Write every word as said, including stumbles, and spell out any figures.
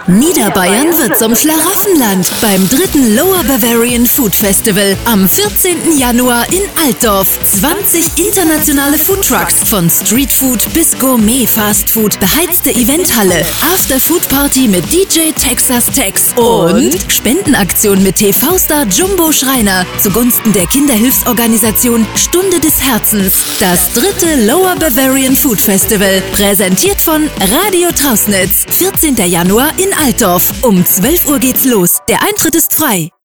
Niederbayern wird zum Schlaraffenland beim dritten Lower Bavarian Food Festival am vierzehnten Januar in Altdorf. zwanzig internationale Foodtrucks von Streetfood bis Gourmet-Fastfood, beheizte Eventhalle, After-Food-Party mit D J Texas Tex und Spendenaktion mit T V-Star Jumbo Schreiner zugunsten der Kinderhilfsorganisation Stunde des Herzens. Das dritte Lower Bavarian Food Festival, präsentiert von Radio Trausnitz. vierzehnten Januar in Altdorf. Um zwölf Uhr geht's los. Der Eintritt ist frei.